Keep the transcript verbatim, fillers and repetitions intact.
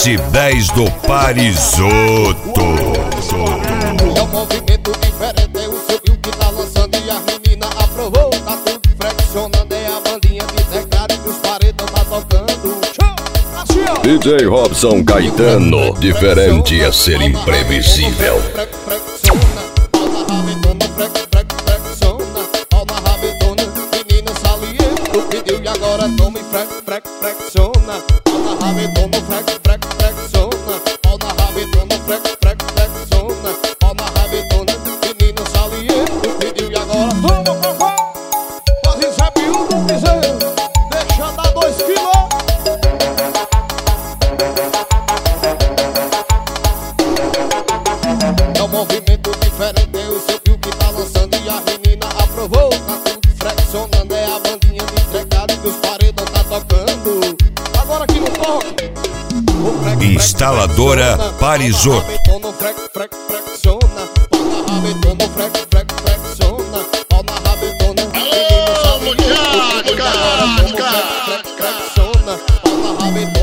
S dez do Parisoto. É um movimento diferente, é o seu Bill que tá lançando e a menina aprovou. Tá tudo flexionando, é a bandinha de teclado que os paredão tá tocando. D J Robson Caetano, diferente é ser imprevisível. Flexiona, pau na rabetona, flexiona, pau na rabetona, menina saliente, pediu e agora toma e flexiona, pau na rabetona, flexiona, pau na rabetona, flexiona, pau na rabetona, menina saliente, pediu e agora toma, papai, quase sabe o do piseiro, deixa dar dois quilos. É um movimento diferente, é o seu Bill que tá lançando e a menina aprovou. Tá tudo flexionando, é a bandinha de teclado que os paredão tá tocando. Agora aqui no toque. Instaladora Parisoto. Flexiona, pau na rabetona, flexiona, pau na rabetona. Menina sabe, flexiona, pau na rabetona.